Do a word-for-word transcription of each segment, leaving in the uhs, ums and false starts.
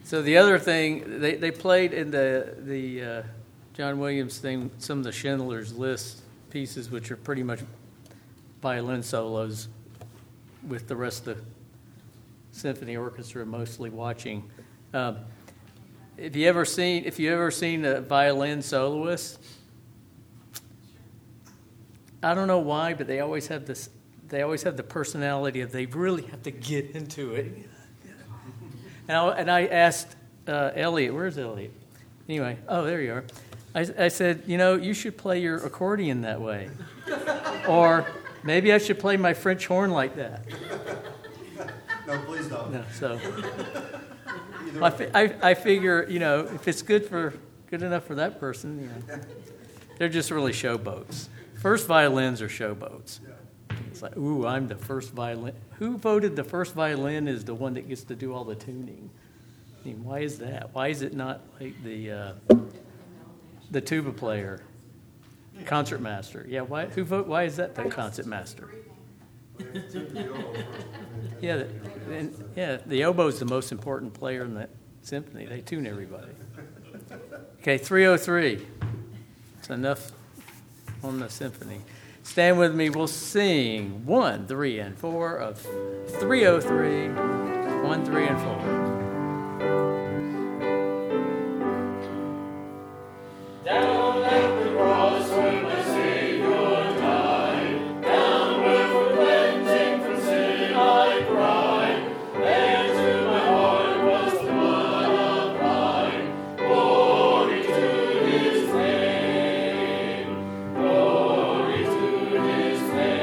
So the other thing, they, they played in the the uh, John Williams thing, some of the Schindler's List pieces, which are pretty much violin solos with the rest of the symphony orchestra mostly watching. Um, if you ever seen if you ever seen a violin soloist, I don't know why, but they always have this. They always have the personality of they really have to get into it. And I, and I asked uh, Elliot, where's Elliot? Anyway, oh, there you are. I, I said, you know, you should play your accordion that way. Or maybe I should play my French horn like that. No, please don't. No, so I, fi- I, I figure, you know, if it's good for good enough for that person, you know, they're just really showboats. First violins are showboats. It's like, ooh, I'm the first violin. Who voted the first violin is the one that gets to do all the tuning? I mean, why is that? Why is it not like the uh, the tuba player, concert master? Yeah, why? Who vote? Why is that the concert master? Yeah, the, and, yeah. The oboe is the most important player in the symphony. They tune everybody. Okay, three oh three. It's enough on the symphony. Stand with me. We'll sing one, three, and four of three oh three. One, three, and four. Down at the cross where my Savior died, down where for cleansing from sin I cried, there to my heart was the blood applied. Glory to His name, glory to His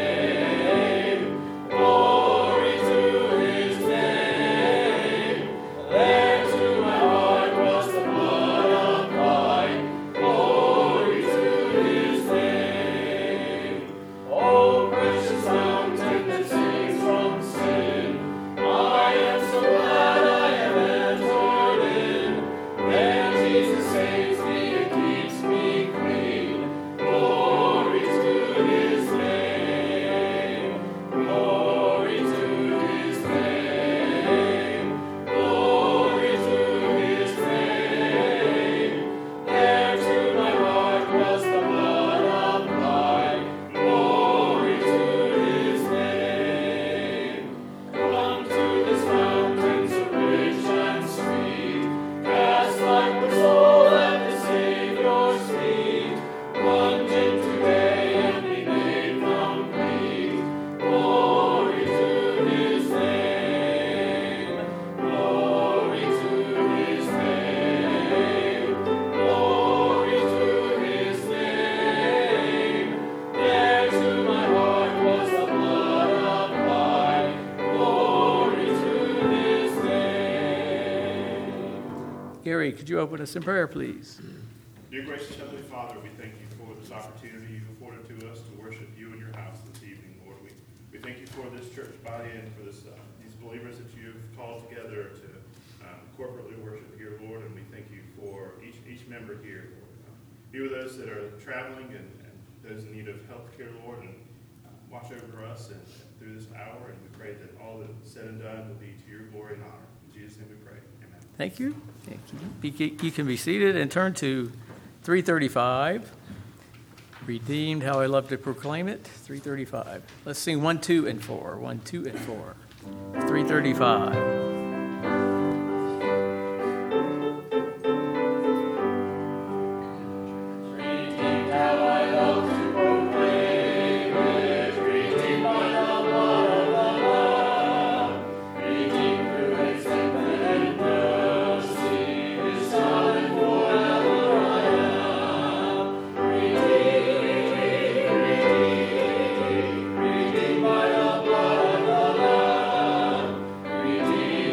name, glory to His name. There to my heart was the blood applied. Glory to His name. Oh, precious fountain that saves from sin, I am so glad I have entered in. There Jesus saves me and keeps me clean. Glory to His name. Glory to His name. Glory to His name. There to my heart was the blood applied. Glory to His name. Come to this fountain so rich and sweet, cast like the soul at the Savior's feet. Plunge in today and be made complete. Glory to His name. Glory to His name. Glory to His name. There to my heart was the blood applied. Glory to His name. Gary, could you open us in prayer, please? Dear gracious Heavenly Father, we thank you for this opportunity you've afforded to us to worship you in your house this evening, Lord. We, we thank you for this church body and for this uh, these believers that you've called together to um, corporately worship here, Lord. And we thank you for each each member here, Lord. Uh, be with those that are traveling and, and those in need of health care, Lord, and uh, watch over us and, and through this hour. And we pray that all that is said and done will be to your glory and honor. In Jesus' name we pray. Amen. Thank you. Thank you. Be- You can be seated and turn to three thirty-five. Redeemed, how I love to proclaim it. three thirty-five. Let's sing one, two, and four. One, two, and four. three thirty-five. Redeemed, how I love to proclaim it. Redeemed by the blood of the Lamb. Redeemed through His infinite mercy. His Son and forever I am. Redeemed, redeemed, redeemed by the blood of the Lamb. Redeemed.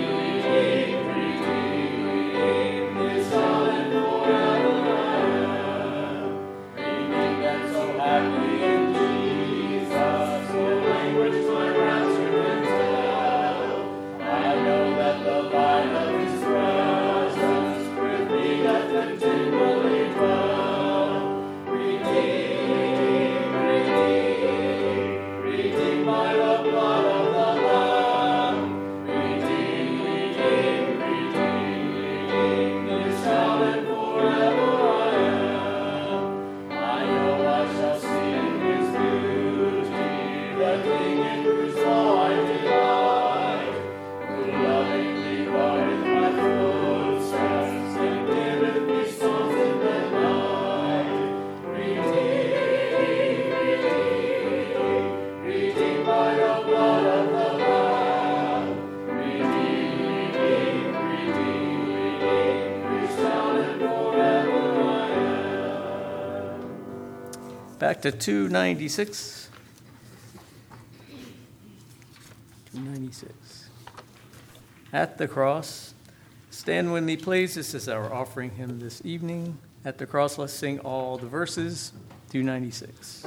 Back to two ninety-six. two ninety-six. At the cross. Stand with me, please. This is our offering hymn this evening. At the cross, let's sing all the verses. two ninety-six.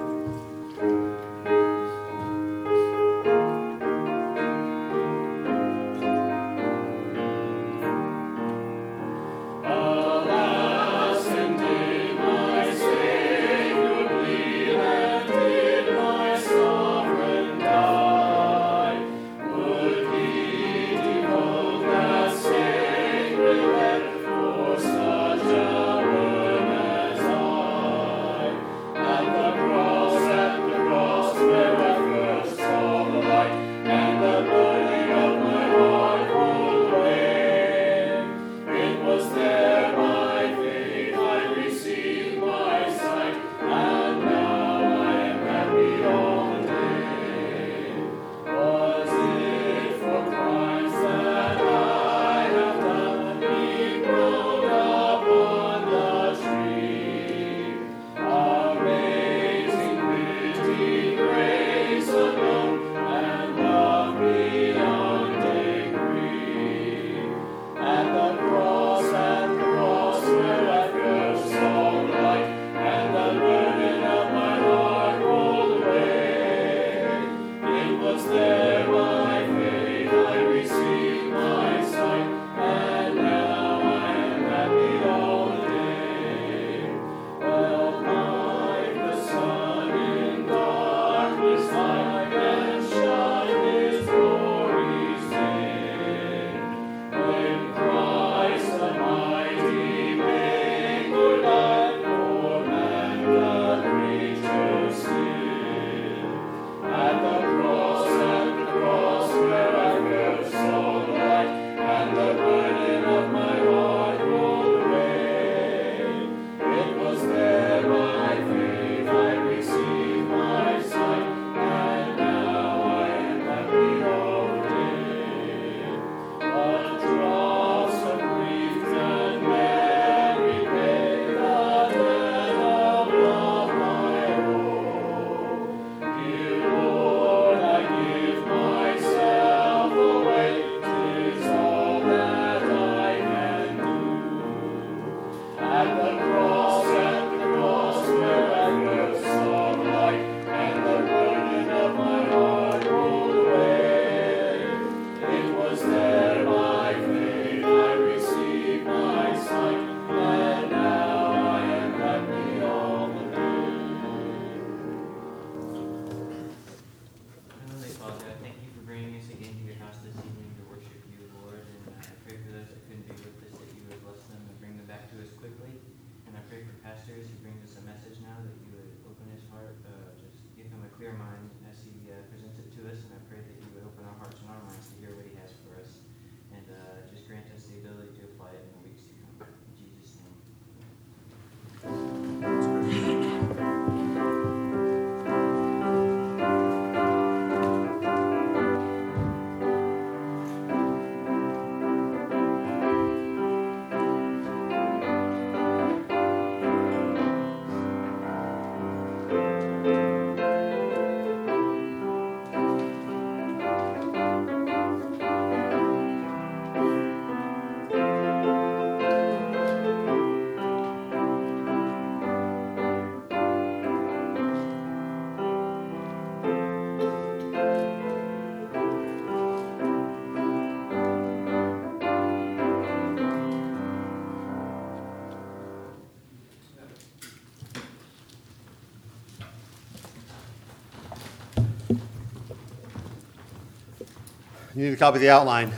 You need a copy of the outline.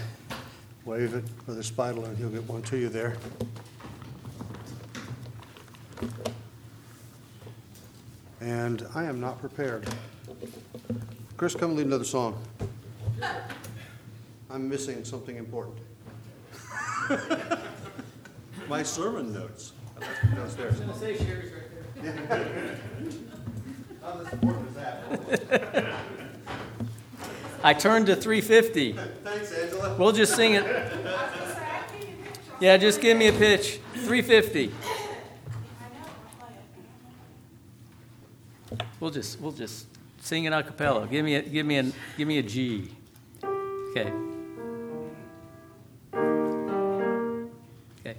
Wave it, Brother Speidel, and he'll get one to you there. And I am not prepared. Chris, come lead another song. I'm missing something important. My sermon notes. I left them downstairs. I was going to say Sherry's right there. Not as important as that. I turned to three fifty. Thanks, Angela. We'll just sing it. Yeah, just give me a pitch. three fifty. We'll just we'll just sing it a cappella. Give me a give me a give me a G. Okay. Okay.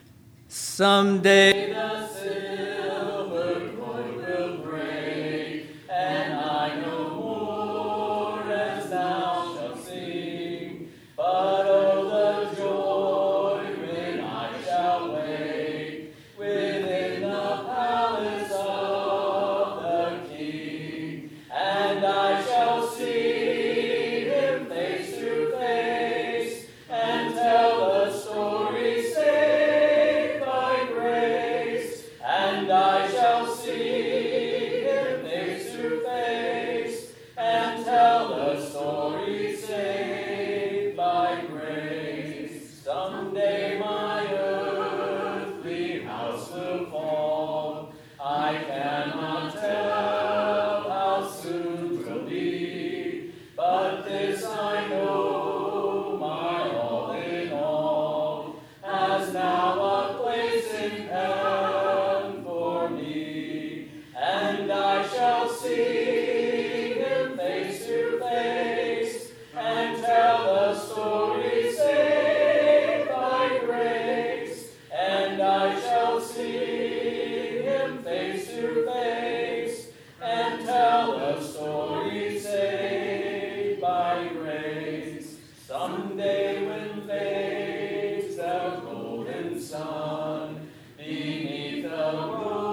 Someday the silver cord will break, and I no more as thou shalt sing. But oh, the joy when I shall wake within the palace of the King, and I shall see him face to face, and tell the story saved by grace. And I shall see him face to face, and tell the story saved by grace. Someday my earthly house will fall. I cannot tell how soon 'twill be, but this I know, my all in all has now a place in heaven for me. And I shall see him face to face, and tell the story saved by grace. And I shall see him face to face, and tell the story saved by grace. Someday when fades the golden sun beneath the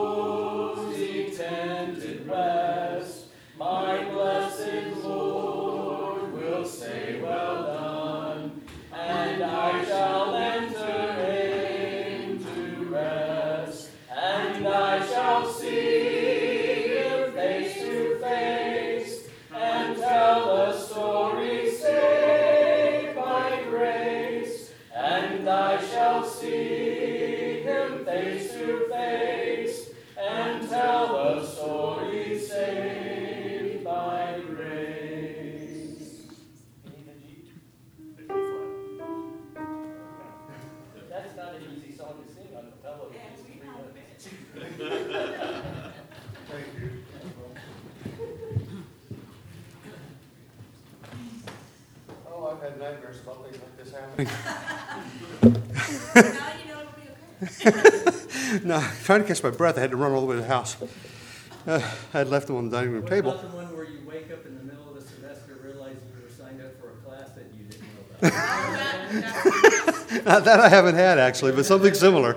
rosy tented west, my blessed Lord will say, well done, and I shall enter into rest. And I shall see him face to face, and tell the story saved by grace. And I shall see him face to face, and tell the story saved by grace. That's not an easy song to sing on the pillow. Oh, I've had nightmares about things like this happening. Now you know it'll be okay. No, trying to catch my breath, I had to run all the way to the house. Uh, I had left them on the dining room What table. about the one where you wake up in the middle of the semester realizing you were signed up for a class that you didn't know about? Uh, that I haven't had, actually, but something similar.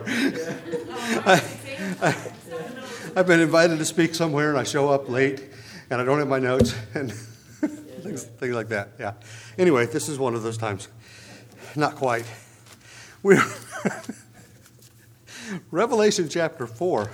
I've been invited to speak somewhere, and I show up late, and I don't have my notes, and things, things like that, yeah. Anyway, this is one of those times. Not quite. We're Revelation chapter four.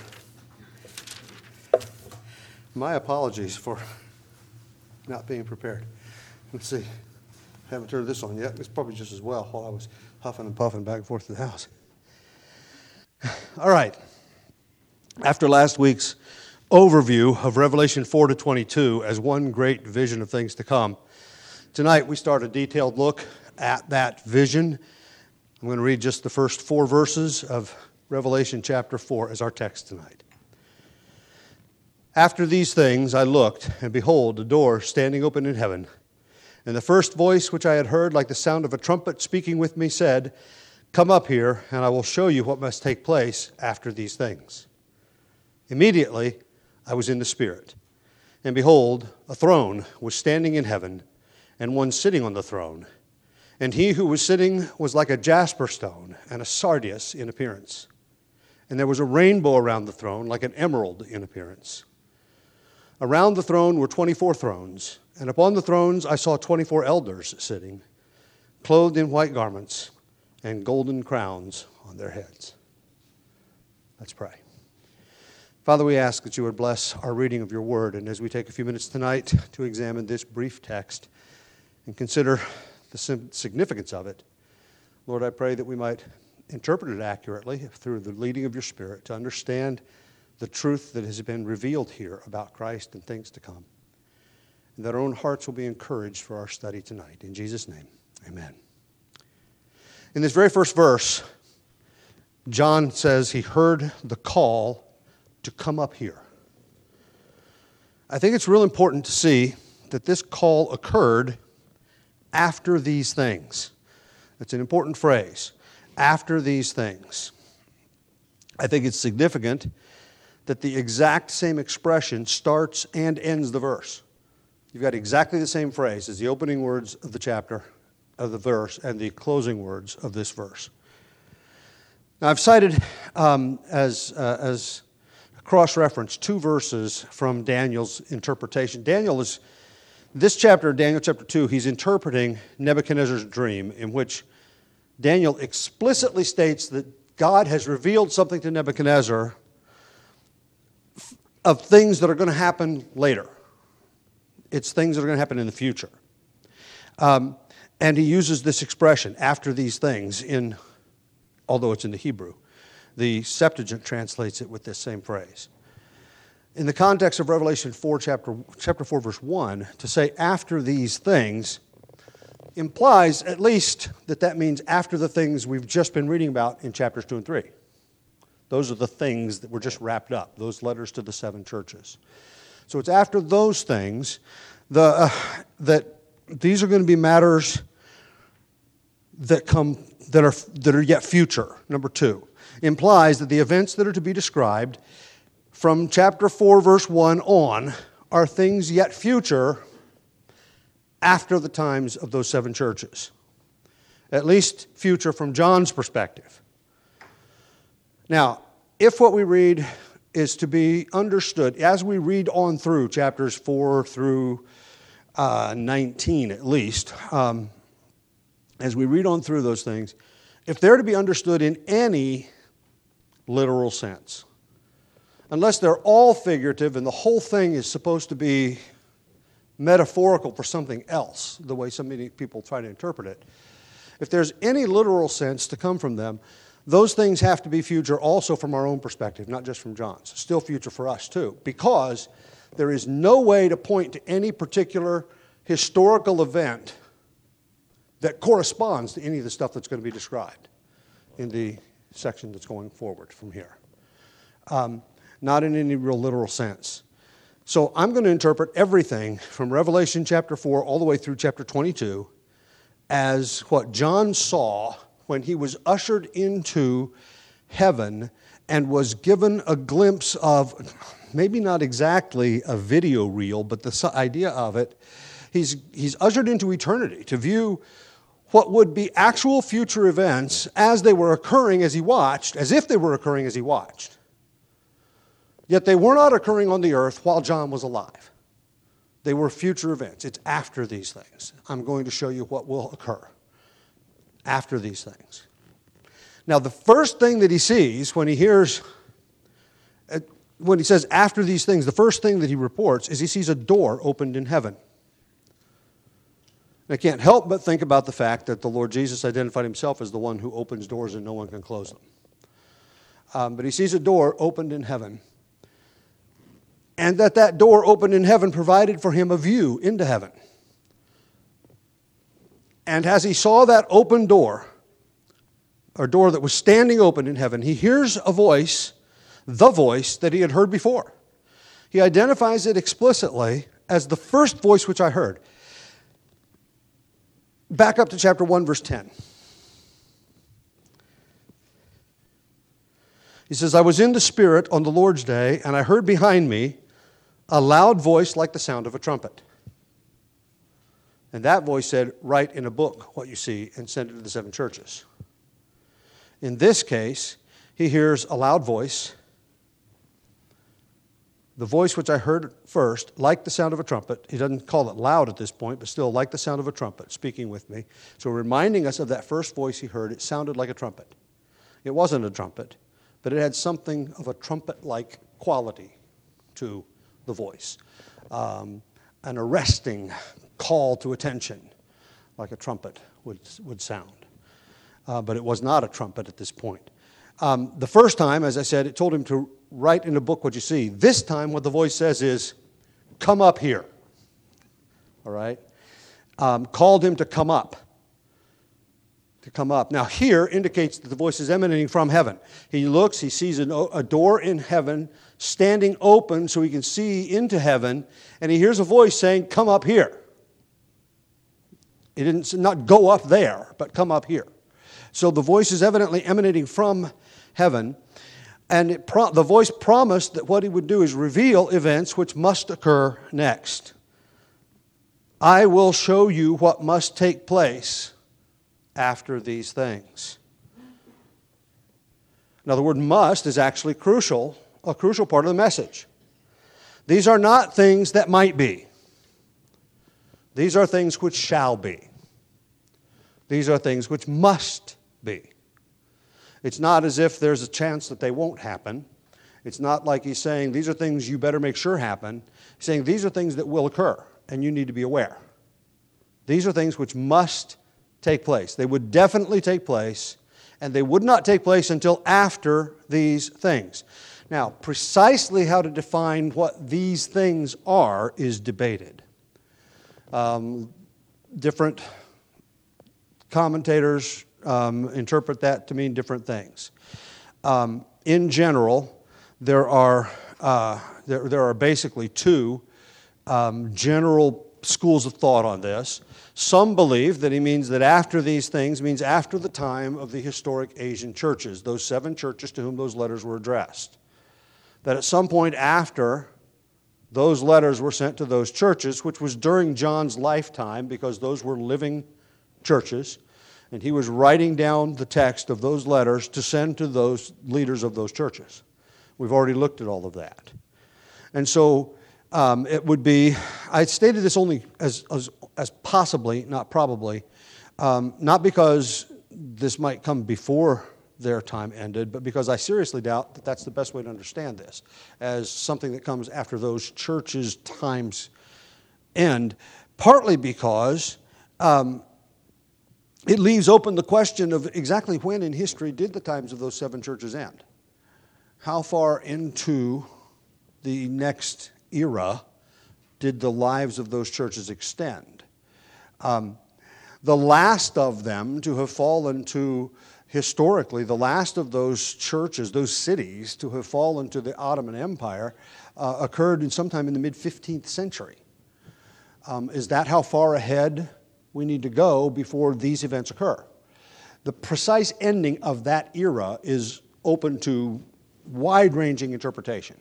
My apologies for not being prepared. Let's see. I haven't turned this on yet. It's probably just as well while I was huffing and puffing back and forth to the house. All right. After last week's overview of Revelation four to twenty-two as one great vision of things to come, tonight we start a detailed look at that vision. I'm going to read just the first four verses of Revelation chapter four as our text tonight. After these things I looked, and behold, a door standing open in heaven. And the first voice which I had heard, like the sound of a trumpet speaking with me, said, "Come up here, and I will show you what must take place after these things." Immediately I was in the Spirit, and behold, a throne was standing in heaven, and one sitting on the throne. And he who was sitting was like a jasper stone and a sardius in appearance. And there was a rainbow around the throne, like an emerald in appearance. Around the throne were twenty-four thrones, and upon the thrones I saw twenty-four elders sitting, clothed in white garments and golden crowns on their heads. Let's pray. Father, we ask that you would bless our reading of your word, and as we take a few minutes tonight to examine this brief text and consider the significance of it, Lord, I pray that we might interpret it accurately through the leading of your Spirit to understand the truth that has been revealed here about Christ and things to come, and that our own hearts will be encouraged for our study tonight. In Jesus' name, amen. In this very first verse, John says he heard the call to come up here. I think it's real important to see that this call occurred after these things. That's an important phrase. After these things. I think it's significant that the exact same expression starts and ends the verse. You've got exactly the same phrase as the opening words of the chapter, of the verse, and the closing words of this verse. Now, I've cited um, as, uh, as cross-reference two verses from Daniel's interpretation. Daniel is, this chapter, Daniel chapter two, he's interpreting Nebuchadnezzar's dream, in which Daniel explicitly states that God has revealed something to Nebuchadnezzar of things that are going to happen later. It's things that are going to happen in the future. Um, and he uses this expression, after these things, in, although it's in the Hebrew. The Septuagint translates it with this same phrase. In the context of Revelation four, chapter, chapter four, verse one, to say after these things implies at least that that means after the things we've just been reading about in chapters two and three. Those are the things that were just wrapped up, those letters to the seven churches. So it's after those things the, uh, that these are going to be matters that come that are that are yet future. Number two implies that the events that are to be described from chapter four, verse one on are things yet future after the times of those seven churches. At least future from John's perspective. Now, if what we read is to be understood, as we read on through chapters four through uh, nineteen at least, um, as we read on through those things, if they're to be understood in any literal sense, unless they're all figurative and the whole thing is supposed to be metaphorical for something else, the way so many people try to interpret it, if there's any literal sense to come from them, those things have to be future also from our own perspective, not just from John's. Still future for us too, because there is no way to point to any particular historical event that corresponds to any of the stuff that's going to be described in the section that's going forward from here. Um, not in any real literal sense. So I'm going to interpret everything from Revelation chapter four all the way through chapter twenty-two as what John saw when he was ushered into heaven and was given a glimpse of, maybe not exactly a video reel, but the idea of it. He's, he's ushered into eternity to view what would be actual future events as they were occurring as he watched, as if they were occurring as he watched. Yet they were not occurring on the earth while John was alive. They were future events. It's after these things. I'm going to show you what will occur after these things. Now, the first thing that he sees when he hears, when he says after these things, the first thing that he reports is he sees a door opened in heaven. I can't help but think about the fact that the Lord Jesus identified himself as the one who opens doors and no one can close them. Um, but he sees a door opened in heaven. And that that door opened in heaven provided for him a view into heaven. And as he saw that open door, or door that was standing open in heaven, he hears a voice, the voice that he had heard before. He identifies it explicitly as the first voice which I heard. Back up to chapter one, verse ten. He says, I was in the Spirit on the Lord's day, and I heard behind me a loud voice like the sound of a trumpet. And that voice said, write in a book what you see and send it to the seven churches. In this case, he hears a loud voice, the voice which I heard first, like the sound of a trumpet. He doesn't call it loud at this point, but still like the sound of a trumpet, speaking with me. So reminding us of that first voice he heard, it sounded like a trumpet. It wasn't a trumpet, but it had something of a trumpet-like quality to the voice. Um, an arresting call to attention, like a trumpet would, would sound. Uh, but it was not a trumpet at this point. Um, the first time, as I said, it told him to write in a book what you see. This time, what the voice says is, come up here. All right? Um, called him to come up. to come up. Now here indicates that the voice is emanating from heaven. He looks, he sees an, a door in heaven standing open so he can see into heaven, and he hears a voice saying, come up here. It didn't not go up there, but come up here. So the voice is evidently emanating from heaven, and it pro- the voice promised that what he would do is reveal events which must occur next. I will show you what must take place after these things. Now the word must is actually crucial, a crucial part of the message. These are not things that might be. These are things which shall be. These are things which must be. It's not as if there's a chance that they won't happen. It's not like he's saying, these are things you better make sure happen. He's saying, these are things that will occur, and you need to be aware. These are things which must take place. They would definitely take place, and they would not take place until after these things. Now, precisely how to define what these things are is debated. Um, different commentators um, interpret that to mean different things. Um, in general, there are uh, there, there are basically two um, general schools of thought on this. Some believe that he means that after these things means after the time of the historic Asian churches, those seven churches to whom those letters were addressed. That at some point after those letters were sent to those churches, which was during John's lifetime because those were living churches, and he was writing down the text of those letters to send to those leaders of those churches. We've already looked at all of that. And so um, it would be, I stated this only as, as, as possibly, not probably, um, not because this might come before their time ended, but because I seriously doubt that that's the best way to understand this, as something that comes after those churches' times end, partly because um, it leaves open the question of exactly when in history did the times of those seven churches end? How far into the next era did the lives of those churches extend? Um, the last of them to have fallen to, historically, the last of those churches, those cities, to have fallen to the Ottoman Empire uh, occurred in sometime in the mid-fifteenth century. Um, is that how far ahead we need to go before these events occur? The precise ending of that era is open to wide-ranging interpretation.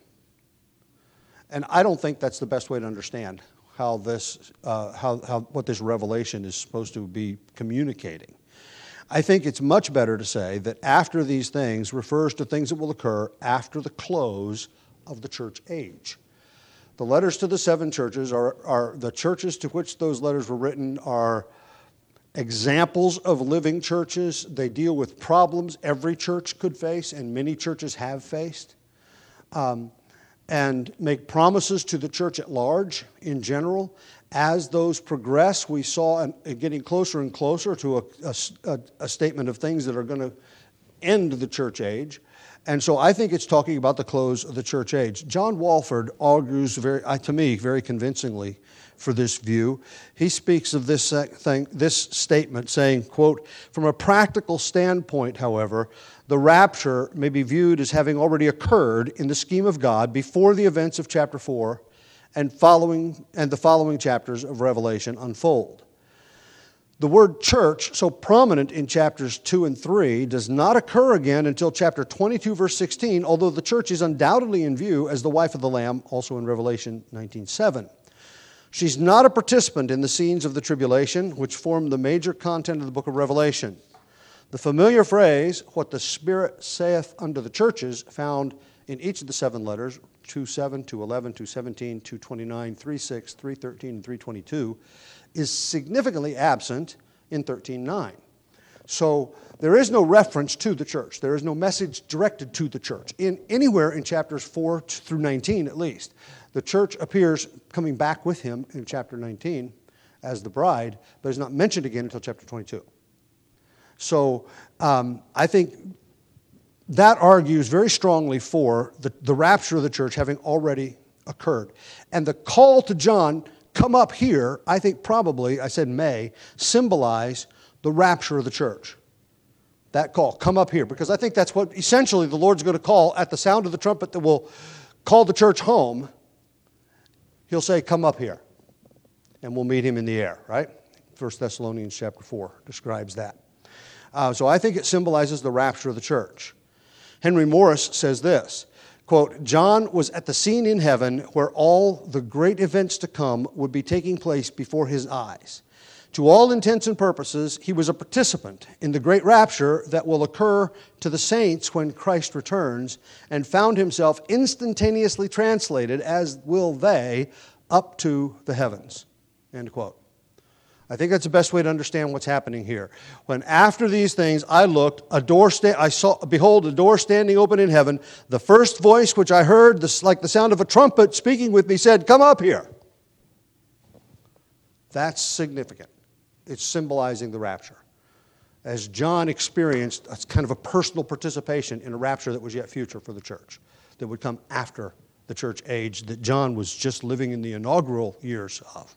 And I don't think that's the best way to understand how this, uh, how, how what this revelation is supposed to be communicating. I think it's much better to say that after these things refers to things that will occur after the close of the church age. The letters to the seven churches are, are the churches to which those letters were written are examples of living churches. They deal with problems every church could face and many churches have faced, um, and make promises to the church at large in general. As those progress, we saw an, uh, getting closer and closer to a, a, a statement of things that are going to end the church age. And so I think it's talking about the close of the church age. John Walford argues, very, uh, to me, very convincingly for this view. He speaks of this thing, this statement, saying, quote, "From a practical standpoint, however, the rapture may be viewed as having already occurred in the scheme of God before the events of chapter four and following and the following chapters of Revelation unfold. The word church, so prominent in chapters two and three, does not occur again until chapter twenty-two, verse sixteen, although the church is undoubtedly in view as the wife of the Lamb, also in Revelation nineteen seven. She's not a participant in the scenes of the tribulation, which form the major content of the book of Revelation. The familiar phrase, what the Spirit saith unto the churches, found in each of the seven letters, two seven, two eleven, two seventeen, two twenty-nine, three six, three thirteen, and three twenty-two, is significantly absent in thirteen nine. So there is no reference to the church. There is no message directed to the church. In anywhere in chapters four through nineteen at least. The church appears coming back with him in chapter nineteen as the bride, but is not mentioned again until chapter twenty-two. So um, I think that argues very strongly for the, the rapture of the church having already occurred. And the call to John, come up here, I think probably, I said may, symbolize the rapture of the church. That call, come up here, because I think that's what essentially the Lord's going to call at the sound of the trumpet that will call the church home. He'll say, come up here, and we'll meet him in the air, right? First Thessalonians chapter four describes that. Uh, so I think it symbolizes the rapture of the church. Henry Morris says this, quote, John was at the scene in heaven where all the great events to come would be taking place before his eyes. To all intents and purposes, he was a participant in the great rapture that will occur to the saints when Christ returns, and found himself instantaneously translated, as will they, up to the heavens. End quote. I think that's the best way to understand what's happening here. When after these things I looked, a door sta- I saw, behold, a door standing open in heaven. The first voice which I heard, this, like the sound of a trumpet speaking with me, said, come up here. That's significant. It's symbolizing the rapture. As John experienced a kind of a personal participation in a rapture that was yet future for the church, that would come after the church age that John was just living in the inaugural years of.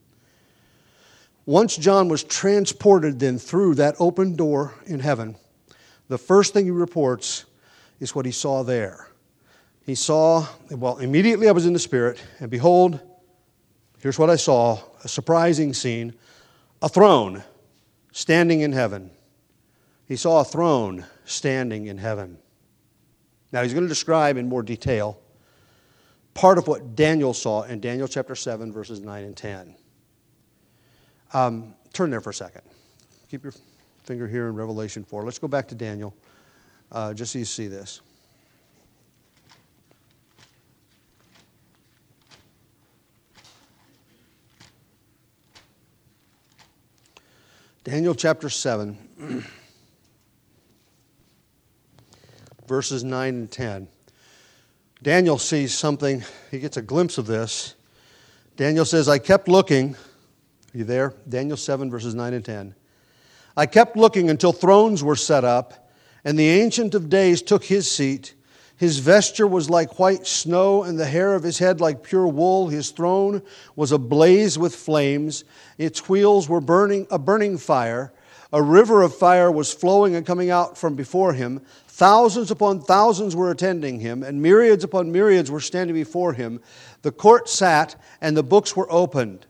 Once John was transported then through that open door in heaven, the first thing he reports is what he saw there. He saw, well, immediately I was in the Spirit, and behold, here's what I saw, a surprising scene, a throne standing in heaven. He saw a throne standing in heaven. Now he's going to describe in more detail part of what Daniel saw in Daniel chapter seven, verses nine and ten. Um, turn there for a second. Keep your finger here in Revelation four. Let's go back to Daniel, uh, just so you see this. Daniel chapter seven, verses nine and ten. Daniel sees something. He gets a glimpse of this. Daniel says, I kept looking. Are you there? Daniel seven, verses nine and ten. I kept looking until thrones were set up, and the Ancient of Days took his seat. His vesture was like white snow, and the hair of his head like pure wool. His throne was ablaze with flames. Its wheels were burning a burning fire. A river of fire was flowing and coming out from before him. Thousands upon thousands were attending him, and myriads upon myriads were standing before him. The court sat, and the books were opened.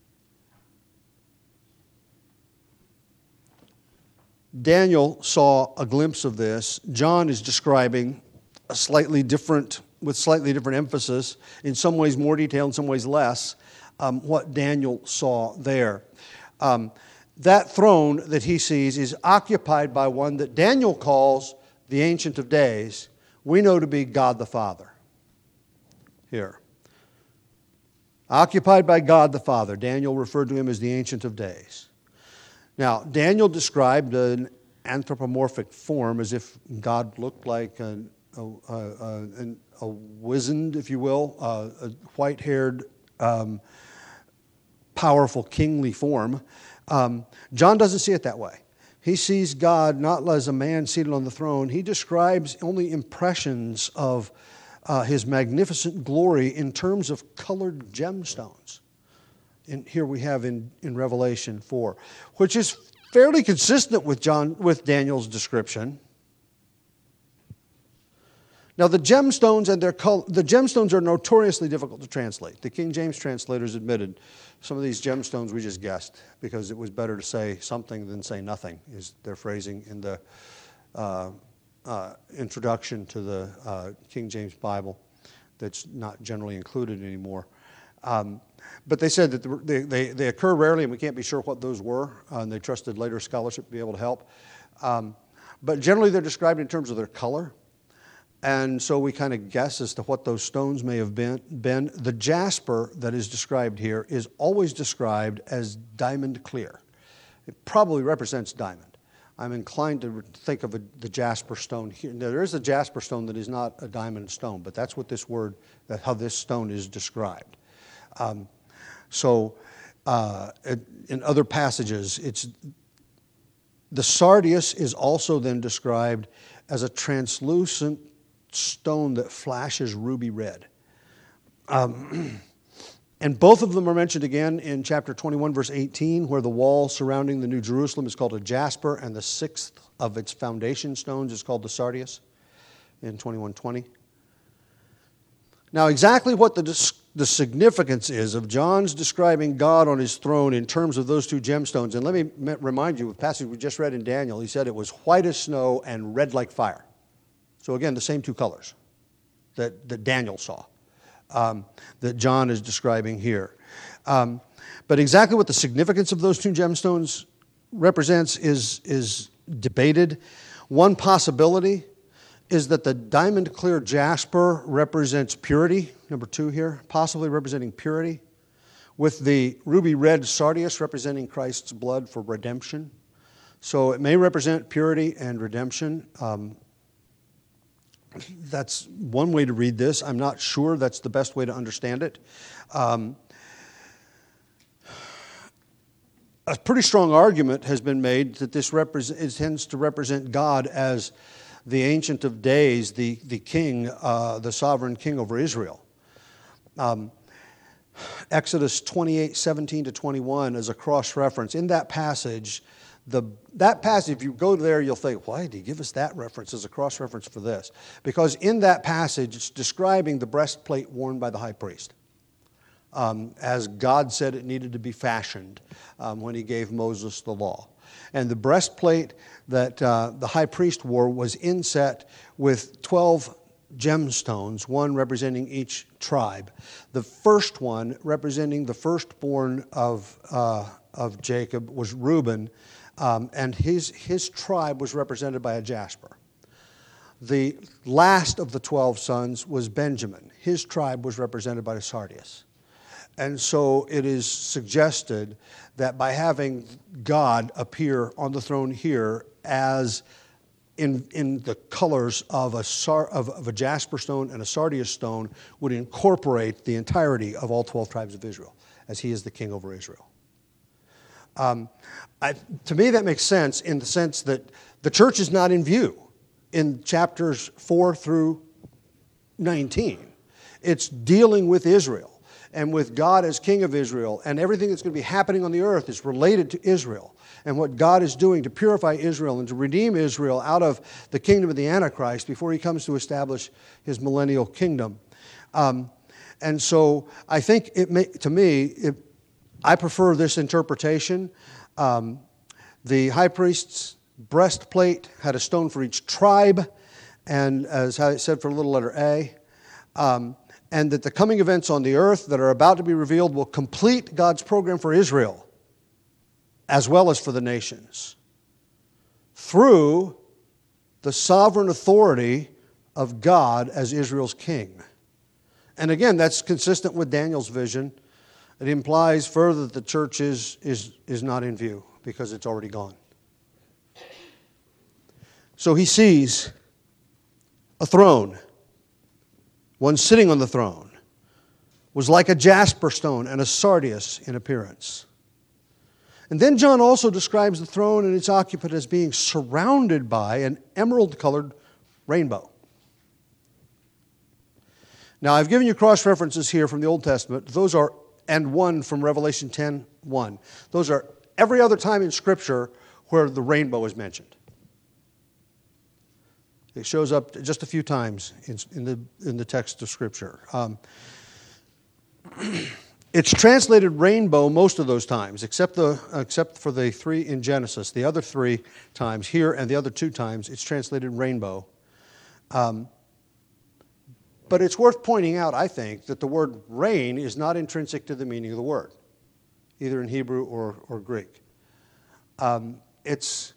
Daniel saw a glimpse of this. John is describing a slightly different, with slightly different emphasis, in some ways more detail, in some ways less, um, what Daniel saw there. Um, that throne that he sees is occupied by one that Daniel calls the Ancient of Days. We know to be God the Father. Here. Occupied by God the Father. Daniel referred to him as the Ancient of Days. Now, Daniel described an anthropomorphic form as if God looked like a, a, a, a, a wizened, if you will, uh, a white-haired, um, powerful, kingly form. Um, John doesn't see it that way. He sees God not as a man seated on the throne. He describes only impressions of uh, his magnificent glory in terms of colored gemstones. And here we have in, in Revelation four, which is fairly consistent with John with Daniel's description. Now the gemstones and their color, the gemstones are notoriously difficult to translate. The King James translators admitted some of these gemstones we just guessed because it was better to say something than say nothing, is their phrasing in the uh, uh, introduction to the uh, King James Bible that's not generally included anymore. Um, But they said that they, they, they occur rarely, and we can't be sure what those were, uh, and they trusted later scholarship to be able to help. Um, but generally they're described in terms of their color, and so we kind of guess as to what those stones may have been. been. The jasper that is described here is always described as diamond clear. It probably represents diamond. I'm inclined to think of a, the jasper stone here. Now, there is a jasper stone that is not a diamond stone, but that's what this word, that how this stone is described. Um, so, uh, in other passages, it's the sardius is also then described as a translucent stone that flashes ruby red. Um, and both of them are mentioned again in chapter twenty-one, verse eighteen, where the wall surrounding the New Jerusalem is called a jasper, and the sixth of its foundation stones is called the sardius in twenty-one twenty. Now, exactly what the, the significance is of John's describing God on his throne in terms of those two gemstones, and let me remind you of the passage we just read in Daniel. He said it was white as snow and red like fire. So again, the same two colors that, that Daniel saw, um, that John is describing here. Um, but exactly what the significance of those two gemstones represents is, is debated. One possibility is that the diamond clear jasper represents purity, number two here, possibly representing purity, with the ruby red sardius representing Christ's blood for redemption. So it may represent purity and redemption. Um, that's one way to read this. I'm not sure that's the best way to understand it. Um, a pretty strong argument has been made that this represent, it tends to represent God as the Ancient of Days, the, the king, uh, the sovereign king over Israel. Um, Exodus twenty-eight, seventeen to twenty-one is a cross-reference. In that passage, the, that passage, if you go there, you'll think, why did he give us that reference as a cross-reference for this? Because in that passage, it's describing the breastplate worn by the high priest, um, as God said it needed to be fashioned um, when he gave Moses the law. And the breastplate that uh, the high priest wore was inset with twelve gemstones, one representing each tribe. The first one, representing the firstborn of, uh, of Jacob, was Reuben, um, and his, his tribe was represented by a jasper. The last of the twelve sons was Benjamin. His tribe was represented by a sardius. And so it is suggested that by having God appear on the throne here as in, in the colors of a, sar, of, of a jasper stone and a sardius stone would incorporate the entirety of all twelve tribes of Israel, as he is the king over Israel. Um, I, to me, that makes sense in the sense that the church is not in view in chapters four through nineteen. It's dealing with Israel and with God as king of Israel, and everything that's going to be happening on the earth is related to Israel and what God is doing to purify Israel and to redeem Israel out of the kingdom of the Antichrist before he comes to establish his millennial kingdom. Um, and so I think, it may, to me, it, I prefer this interpretation. Um, the high priest's breastplate had a stone for each tribe, and as I said for little letter A, um, and that the coming events on the earth that are about to be revealed will complete God's program for Israel as well as for the nations through the sovereign authority of God as Israel's king. And again, that's consistent with Daniel's vision. It implies further that the church is, is, is not in view because it's already gone. So he sees a throne. One sitting on the throne was like a jasper stone and a sardius in appearance. And then John also describes the throne and its occupant as being surrounded by an emerald-colored rainbow. Now, I've given you cross-references here from the Old Testament. Those are, and one from Revelation ten one. Those are every other time in Scripture where the rainbow is mentioned. It shows up just a few times in, in, the, in the text of Scripture. Um, it's translated rainbow most of those times, except, the, except for the three in Genesis. The other three times here and the other two times, it's translated rainbow. Um, but it's worth pointing out, I think, that the word rain is not intrinsic to the meaning of the word, either in Hebrew or, or Greek. Um, it's...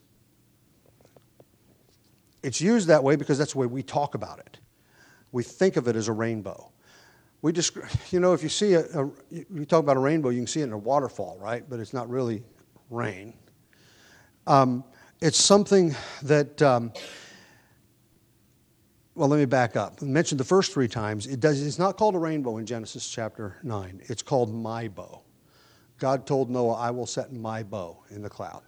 It's used that way because that's the way we talk about it. We think of it as a rainbow. We just, you know, if you see a, a, you talk about a rainbow, you can see it in a waterfall, right? But it's not really rain. Um, it's something that, um, well, let me back up. I mentioned the first three times. It does. It's not called a rainbow in Genesis chapter nine. It's called my bow. God told Noah, I will set my bow in the cloud.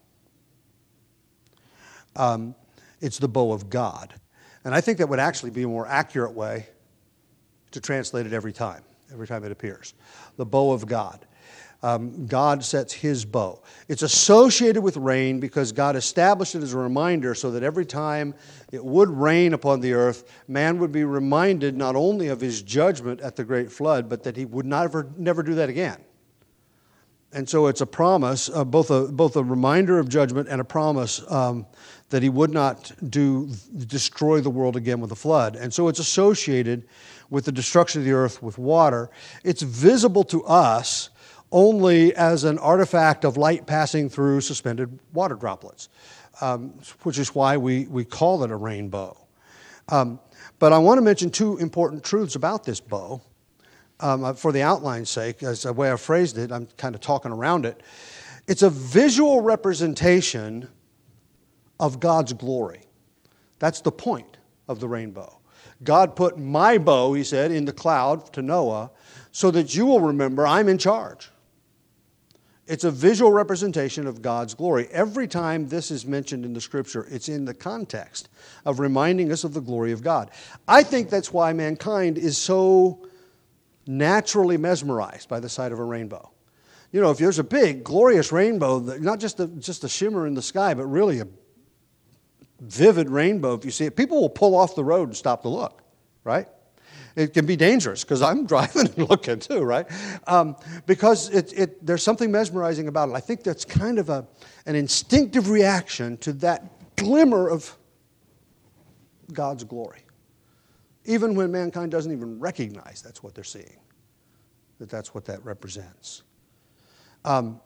Um, It's the bow of God. And I think that would actually be a more accurate way to translate it every time, every time it appears. The bow of God. Um, God sets his bow. It's associated with rain because God established it as a reminder so that every time it would rain upon the earth, man would be reminded not only of his judgment at the great flood, but that he would never, never do that again. And so it's a promise, uh, both a both a reminder of judgment and a promise um, that he would not do destroy the world again with a flood. And so it's associated with the destruction of the earth with water. It's visible to us only as an artifact of light passing through suspended water droplets, um, which is why we, we call it a rainbow. Um, but I want to mention two important truths about this bow. Um, for the outline's sake, as the way I phrased it, I'm kind of talking around it. It's a visual representation of God's glory. That's the point of the rainbow. God put my bow, he said, in the cloud to Noah so that you will remember I'm in charge. It's a visual representation of God's glory. Every time this is mentioned in the Scripture, it's in the context of reminding us of the glory of God. I think that's why mankind is so naturally mesmerized by the sight of a rainbow. You know, if there's a big, glorious rainbow, not just a, just a shimmer in the sky, but really a vivid rainbow, if you see it, people will pull off the road and stop to look, right? It can be dangerous because I'm driving and looking too, right? Um, because it, it, there's something mesmerizing about it. I think that's kind of a, an instinctive reaction to that glimmer of God's glory. Even when mankind doesn't even recognize that's what they're seeing, that that's what that represents. Um,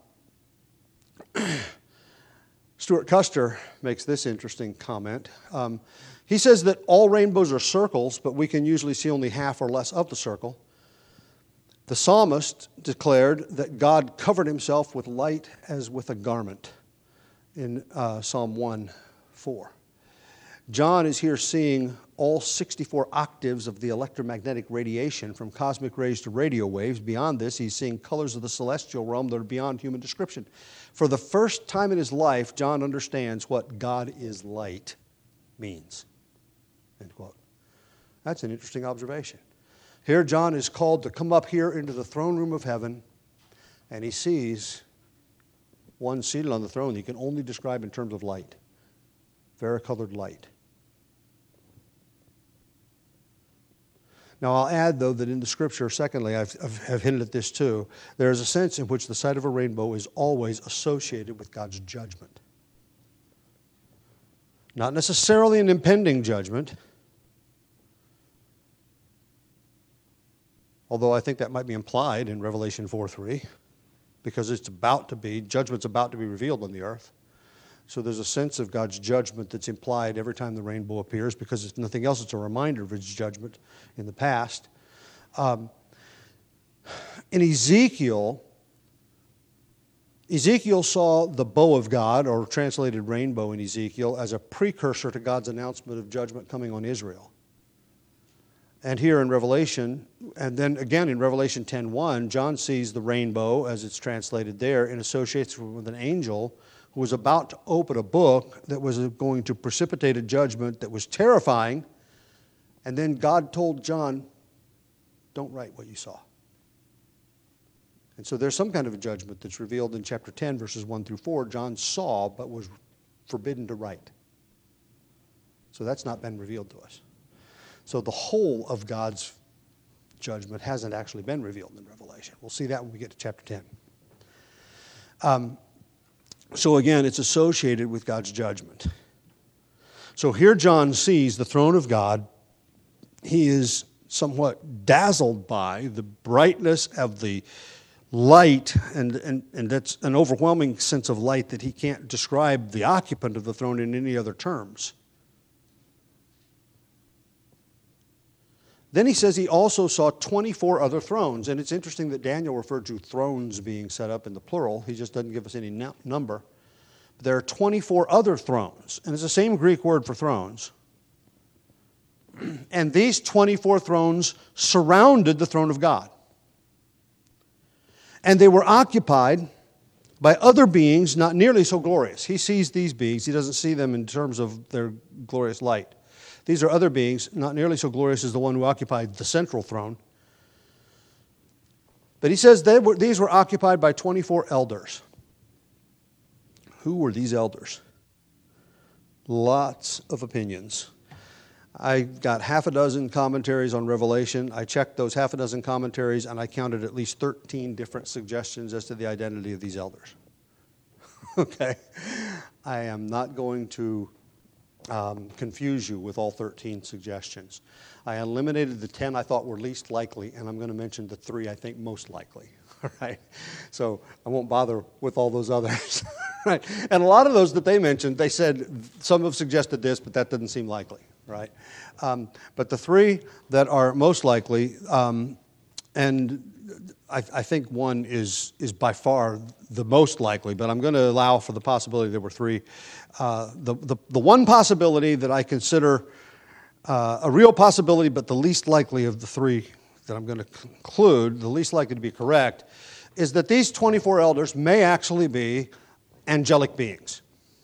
Stuart Custer makes this interesting comment. Um, he says that all rainbows are circles, but we can usually see only half or less of the circle. The psalmist declared that God covered himself with light as with a garment in uh, Psalm one four. John is here seeing all sixty-four octaves of the electromagnetic radiation from cosmic rays to radio waves. Beyond this, he's seeing colors of the celestial realm that are beyond human description. For the first time in his life, John understands what God is light means. End quote. That's an interesting observation. Here, John is called to come up here into the throne room of heaven, and he sees one seated on the throne he can only describe in terms of light, varicolored light. Now, I'll add, though, that in the Scripture, secondly, I've, I've hinted at this too, there is a sense in which the sight of a rainbow is always associated with God's judgment. Not necessarily an impending judgment, although I think that might be implied in Revelation four three, because it's about to be, judgment's about to be revealed on the earth. So there's a sense of God's judgment that's implied every time the rainbow appears, because if nothing else, it's a reminder of his judgment in the past. Um, in Ezekiel, Ezekiel saw the bow of God, or translated rainbow in Ezekiel, as a precursor to God's announcement of judgment coming on Israel. And here in Revelation, and then again in Revelation ten one, John sees the rainbow, as it's translated there, in association with an angel who was about to open a book that was going to precipitate a judgment that was terrifying. And then God told John, don't write what you saw. And so there's some kind of a judgment that's revealed in chapter ten, verses one through four. John saw, but was forbidden to write. So that's not been revealed to us. So the whole of God's judgment hasn't actually been revealed in Revelation. We'll see that when we get to chapter ten. Um, So again, it's associated with God's judgment. So here John sees the throne of God. He is somewhat dazzled by the brightness of the light, and, and, and that's an overwhelming sense of light that he can't describe the occupant of the throne in any other terms. Then he says he also saw twenty-four other thrones. And it's interesting that Daniel referred to thrones being set up in the plural. He just doesn't give us any no- number. But there are twenty-four other thrones. And it's the same Greek word for thrones. And these twenty-four thrones surrounded the throne of God. And they were occupied by other beings not nearly so glorious. He sees these beings. He doesn't see them in terms of their glorious light. These are other beings, not nearly so glorious as the one who occupied the central throne. But he says they were, these were occupied by twenty-four elders. Who were these elders? Lots of opinions. I got half a dozen commentaries on Revelation. I checked those half a dozen commentaries, and I counted at least thirteen different suggestions as to the identity of these elders. Okay? I am not going to um, confuse you with all thirteen suggestions. I eliminated the ten I thought were least likely, and I'm going to mention the three I think most likely. All right? So I won't bother with all those others. Right? And a lot of those that they mentioned, they said, some have suggested this, but that doesn't seem likely. Right? Um, but the three that are most likely, um, and I, I think one is is by far the most likely, but I'm going to allow for the possibility there were three. Uh, the, the, the one possibility that I consider uh, a real possibility, but the least likely of the three that I'm going to conclude, the least likely to be correct, is that these twenty-four elders may actually be angelic beings.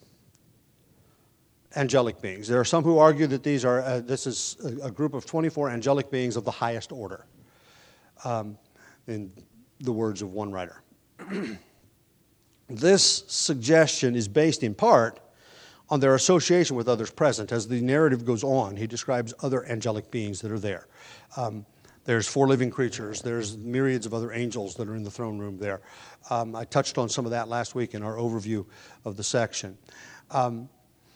Angelic beings. There are some who argue that these are uh, this is a, a group of twenty-four angelic beings of the highest order, um, in the words of one writer. This suggestion is based in part on their association with others present. As the narrative goes on, he describes other angelic beings that are there. Um, there's four living creatures. There's myriads of other angels that are in the throne room there. Um, I touched on some of that last week in our overview of the section. Um,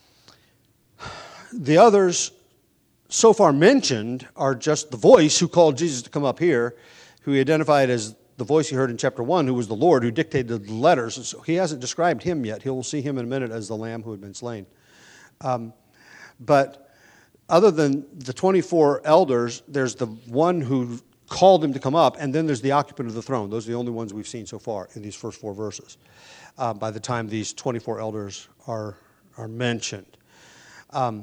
The others so far mentioned are just the voice who called Jesus to come up here, who he identified as the voice he heard in chapter one, who was the Lord who dictated the letters. So he hasn't described him yet. He'll see him in a minute as the Lamb who had been slain. Um, but other than the twenty-four elders, there's the one who called him to come up, and then there's the occupant of the throne. Those are the only ones we've seen so far in these first four verses, uh, by the time these twenty-four elders are, are mentioned. Um,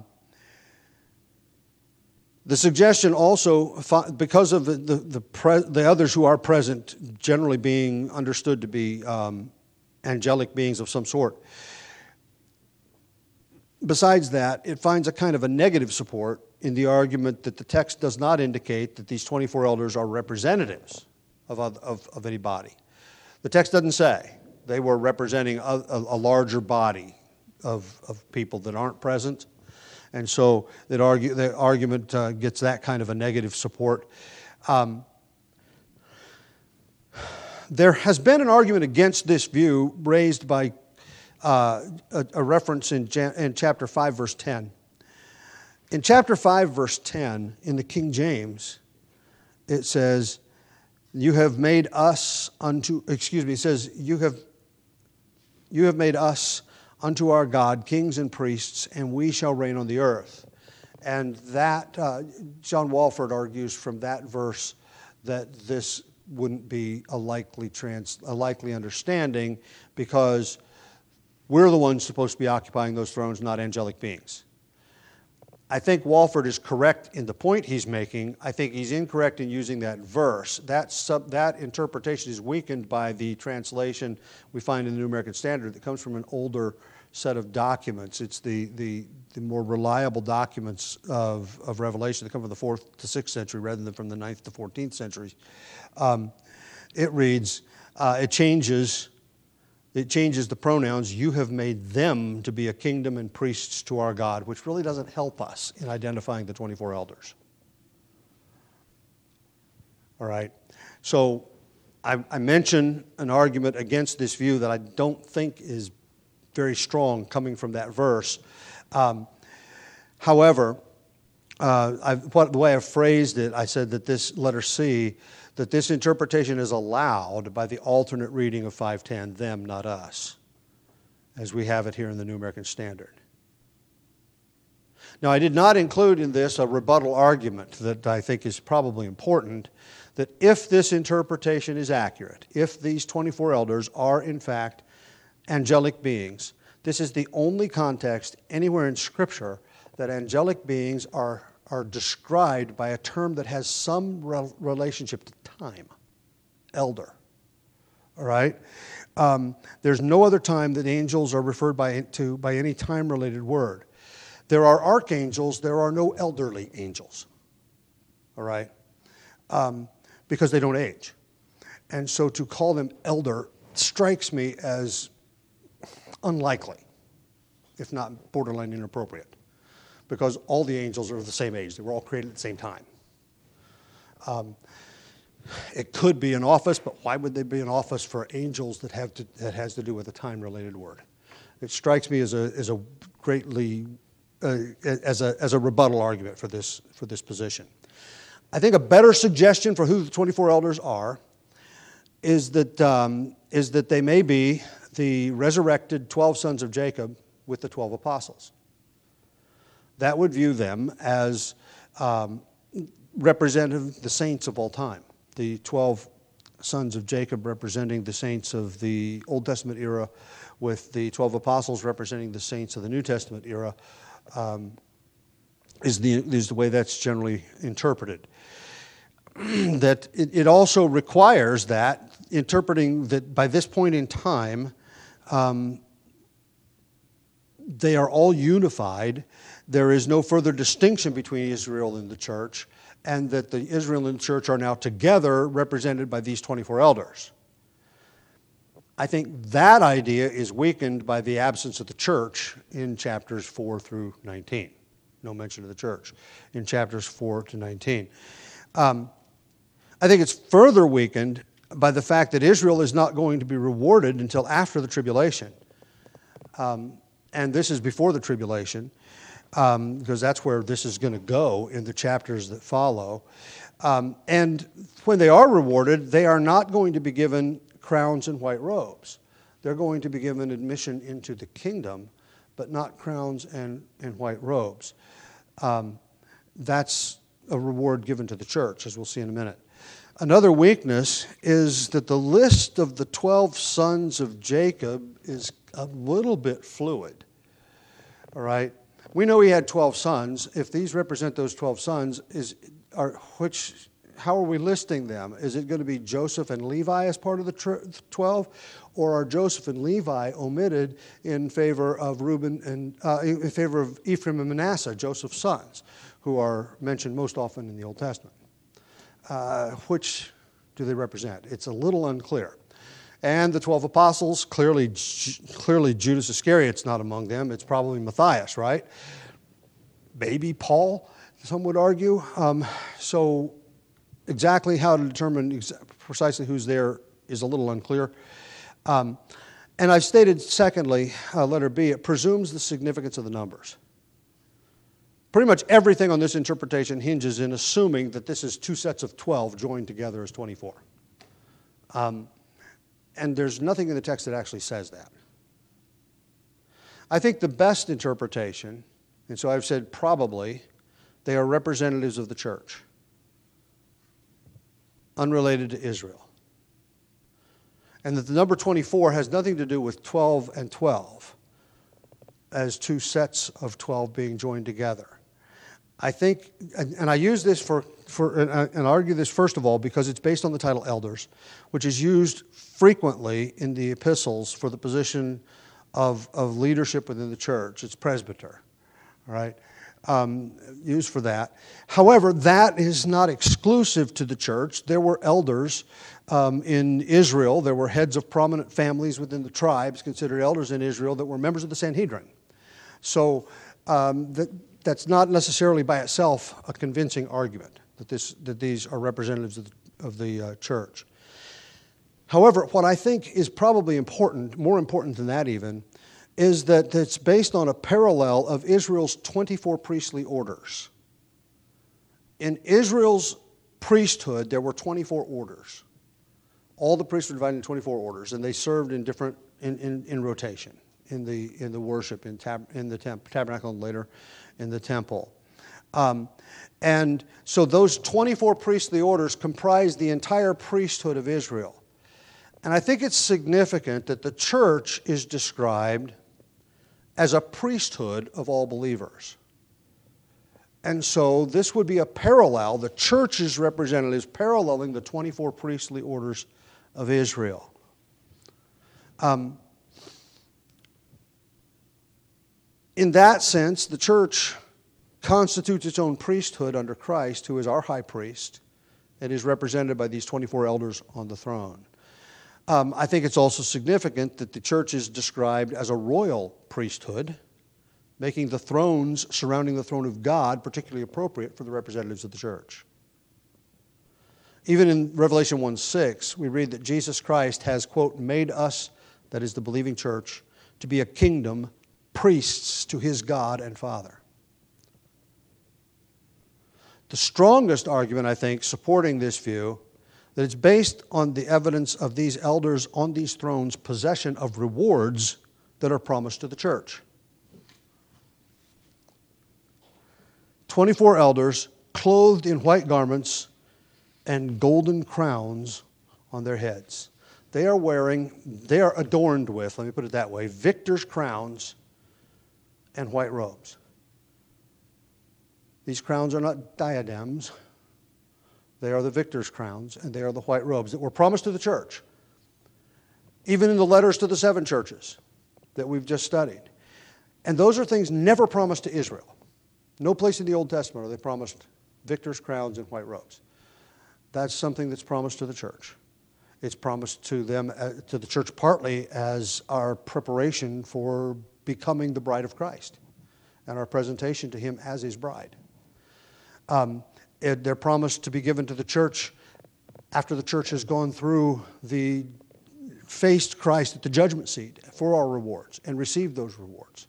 The suggestion also, because of the the, the, pre, the others who are present generally being understood to be um, angelic beings of some sort, besides that, it finds a kind of a negative support in the argument that the text does not indicate that these twenty-four elders are representatives of, of, of any body. The text doesn't say they were representing a, a, a larger body of, of people that aren't present. And so that argue, the argument uh, gets that kind of a negative support. Um, there has been an argument against this view raised by uh, a, a reference in, in chapter five, verse ten. In chapter five, verse ten, in the King James, it says, "You have made us unto," excuse me, it says, "You have, you have made us unto our God, kings and priests, and we shall reign on the earth." And that, uh, John Walford argues from that verse that this wouldn't be a likely trans, a likely understanding, because we're the ones supposed to be occupying those thrones, not angelic beings. I think Walford is correct in the point he's making. I think he's incorrect in using that verse. That, sub, that interpretation is weakened by the translation we find in the New American Standard that comes from an older set of documents. It's the, the, the more reliable documents of, of Revelation that come from the fourth to sixth century rather than from the ninth to fourteenth centuries. Um, it reads, uh, it changes... It changes the pronouns, "You have made them to be a kingdom and priests to our God," which really doesn't help us in identifying the twenty-four elders. All right. So I, I mention an argument against this view that I don't think is very strong coming from that verse. Um, however, uh, I've, what, the way I phrased it, I said that this letter C, that this interpretation is allowed by the alternate reading of five ten, "them," not "us," as we have it here in the New American Standard. Now, I did not include in this a rebuttal argument that I think is probably important, that if this interpretation is accurate, if these twenty-four elders are in fact angelic beings, this is the only context anywhere in Scripture that angelic beings are are described by a term that has some re- relationship to time. Elder. All right? Um, there's no other time that angels are referred by, to by any time-related word. There are archangels, there are no elderly angels. All right? Um, because they don't age. And so to call them elder strikes me as unlikely, if not borderline inappropriate, because all the angels are the same age. They were all created at the same time. Um, it could be an office, but why would they be an office for angels that have to, that has to do with a time-related word? It strikes me as a as a greatly uh, as a as a rebuttal argument for this for this position. I think a better suggestion for who the twenty-four elders are is that um, is that they may be the resurrected twelve sons of Jacob with the twelve apostles. That would view them as um, representative the saints of all time. The twelve sons of Jacob representing the saints of the Old Testament era, with the twelve apostles representing the saints of the New Testament era, um, is the is the way that's generally interpreted. That it, it also requires that, interpreting that by this point in time, um, they are all unified. There is no further distinction between Israel and the church, and that the Israel and the church are now together represented by these twenty-four elders. I think that idea is weakened by the absence of the church in chapters four through nineteen. No mention of the church in chapters four to nineteen. Um, I think it's further weakened by the fact that Israel is not going to be rewarded until after the tribulation. Um, and this is before the tribulation, um, because that's where this is going to go in the chapters that follow. Um, and when they are rewarded, they are not going to be given crowns and white robes. They're going to be given admission into the kingdom, but not crowns and, and white robes. Um, that's a reward given to the church, as we'll see in a minute. Another weakness is that the list of the twelve sons of Jacob is a little bit fluid. All right? We know he had twelve sons. If these represent those twelve sons, is are which how are we listing them? Is it going to be Joseph and Levi as part of the twelve, or are Joseph and Levi omitted in favor of Reuben and uh, in favor of Ephraim and Manasseh, Joseph's sons, who are mentioned most often in the Old Testament? Uh, which do they represent? It's a little unclear. And the twelve apostles, clearly, clearly Judas Iscariot's not among them. It's probably Matthias, right? Maybe Paul, some would argue. Um, so exactly how to determine ex- precisely who's there is a little unclear. Um, and I've stated, secondly, uh, letter B, it presumes the significance of the numbers. Pretty much everything on this interpretation hinges in assuming that this is two sets of twelve joined together as twenty-four. Um, and there's nothing in the text that actually says that. I think the best interpretation, and so I've said probably, they are representatives of the church, unrelated to Israel. And that the number twenty-four has nothing to do with twelve and twelve as two sets of twelve being joined together. I think, and I use this for, for and I argue this first of all because it's based on the title elders, which is used frequently in the epistles for the position of, of leadership within the church. It's presbyter, all right, um, used for that. However, that is not exclusive to the church. There were elders um, in Israel. There were heads of prominent families within the tribes considered elders in Israel that were members of the Sanhedrin. So um, that. That's not necessarily by itself a convincing argument that this that these are representatives of the, of the uh, church. However, what I think is probably important, more important than that even, is that it's based on a parallel of Israel's twenty-four priestly orders. In Israel's priesthood, there were twenty-four orders. All the priests were divided into twenty-four orders, and they served in different in, in, in rotation in the in the worship in tab, in the temp, tabernacle and later in the temple. Um, and so those twenty-four priestly orders comprise the entire priesthood of Israel. And I think it's significant that the church is described as a priesthood of all believers. And so this would be a parallel, the church's representatives paralleling the twenty-four priestly orders of Israel. Um, In that sense, the church constitutes its own priesthood under Christ, who is our high priest, and is represented by these twenty-four elders on the throne. Um, I think it's also significant that the church is described as a royal priesthood, making the thrones surrounding the throne of God particularly appropriate for the representatives of the church. Even in Revelation one six, we read that Jesus Christ has, quote, made us, that is the believing church, to be a kingdom, priests to his God and Father. The strongest argument, I think, supporting this view, that it's based on the evidence of these elders on these thrones' possession of rewards that are promised to the church. twenty-four elders clothed in white garments and golden crowns on their heads. They are wearing, they are adorned with, let me put it that way, victor's crowns and white robes. These crowns are not diadems. They are the victor's crowns, and they are the white robes that were promised to the church. Even in the letters to the seven churches that we've just studied. And those are things never promised to Israel. No place in the Old Testament are they promised victor's crowns and white robes. That's something that's promised to the church. It's promised to them, uh, to the church partly as our preparation for becoming the bride of Christ and our presentation to him as his bride. Um, it, they're promised to be given to the church after the church has gone through the, faced Christ at the judgment seat for our rewards and received those rewards.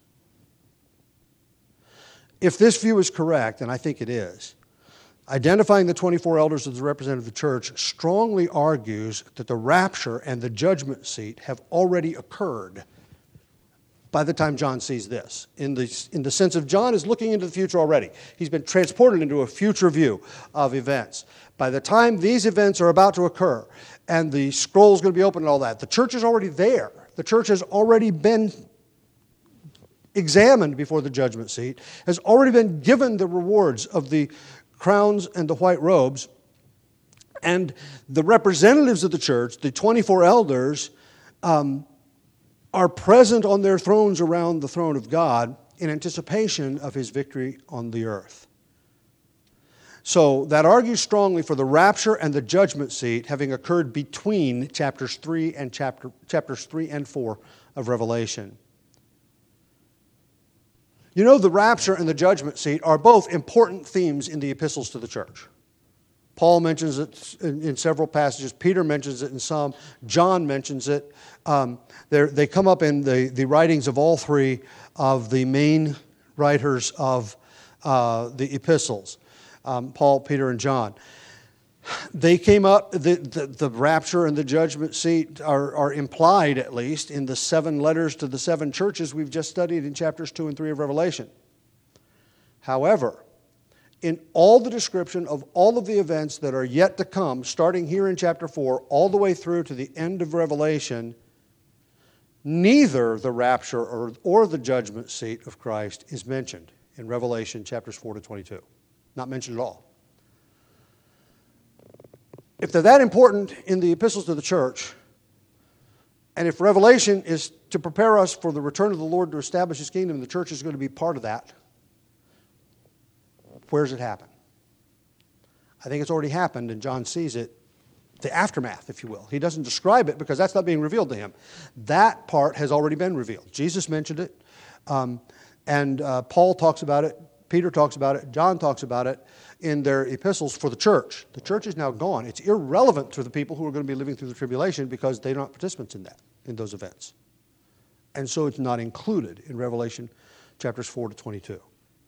If this view is correct, and I think it is, identifying the twenty-four elders as the representative of the church strongly argues that the rapture and the judgment seat have already occurred by the time John sees this. In the, in the sense of John is looking into the future already. He's been transported into a future view of events. By the time these events are about to occur and the scroll's going to be open and all that, the church is already there. The church has already been examined before the judgment seat, has already been given the rewards of the crowns and the white robes, and the representatives of the church, the twenty-four elders, um, are present on their thrones around the throne of God in anticipation of his victory on the earth. So that argues strongly for the rapture and the judgment seat having occurred between chapters three and chapter chapters three and four of Revelation. You know, the rapture and the judgment seat are both important themes in the epistles to the church. Paul mentions it in, in several passages. Peter mentions it in some. John mentions it. Um, they come up in the, the writings of all three of the main writers of uh, the epistles, um, Paul, Peter, and John. They came up, the, the, the rapture and the judgment seat are, are implied, at least, in the seven letters to the seven churches we've just studied in chapters two and three of Revelation. However, in all the description of all of the events that are yet to come, starting here in chapter four, all the way through to the end of Revelation, neither the rapture or, or the judgment seat of Christ is mentioned in Revelation chapters four to twenty-two. Not mentioned at all. If they're that important in the epistles to the church, and if Revelation is to prepare us for the return of the Lord to establish his kingdom, and the church is going to be part of that, where does it happen? I think it's already happened, and John sees it, the aftermath, if you will. He doesn't describe it because that's not being revealed to him. That part has already been revealed. Jesus mentioned it, um, and uh, Paul talks about it, Peter talks about it, John talks about it in their epistles for the church. The church is now gone. It's irrelevant to the people who are going to be living through the tribulation because they're not participants in that, in those events. And so it's not included in Revelation chapters four to twenty-two.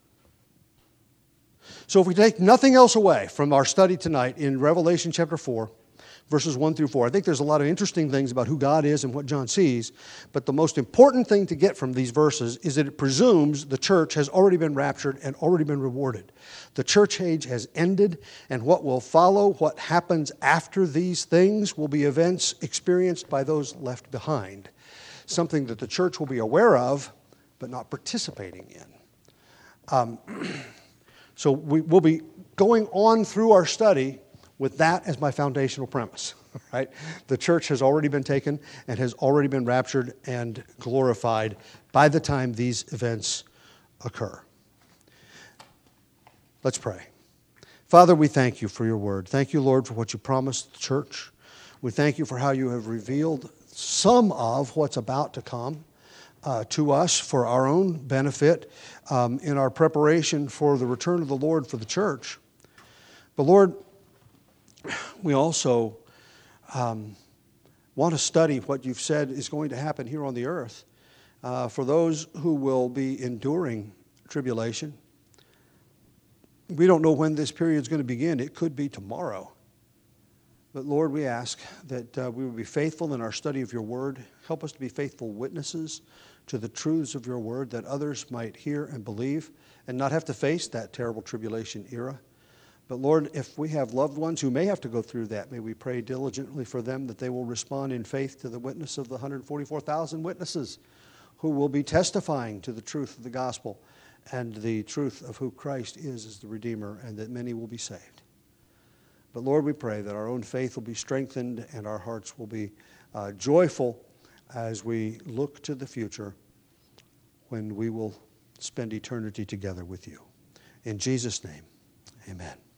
So if we take nothing else away from our study tonight in Revelation chapter four, verses one through four, I think there's a lot of interesting things about who God is and what John sees, but the most important thing to get from these verses is that it presumes the church has already been raptured and already been rewarded. The church age has ended, and what will follow, what happens after these things, will be events experienced by those left behind, something that the church will be aware of, but not participating in. Um, so we, we'll be going on through our study with that as my foundational premise, right? The church has already been taken and has already been raptured and glorified by the time these events occur. Let's pray. Father, we thank you for your word. Thank you, Lord, for what you promised the church. We thank you for how you have revealed some of what's about to come uh, to us for our own benefit um, in our preparation for the return of the Lord for the church. But Lord, we also um, want to study what you've said is going to happen here on the earth uh, for those who will be enduring tribulation. We don't know when this period is going to begin. It could be tomorrow. But Lord, we ask that uh, we will be faithful in our study of your word. Help us to be faithful witnesses to the truths of your word, that others might hear and believe and not have to face that terrible tribulation era. But Lord, if we have loved ones who may have to go through that, may we pray diligently for them that they will respond in faith to the witness of the one hundred forty-four thousand witnesses who will be testifying to the truth of the gospel and the truth of who Christ is as the Redeemer, and that many will be saved. But Lord, we pray that our own faith will be strengthened and our hearts will be uh, joyful as we look to the future when we will spend eternity together with you. In Jesus' name, amen.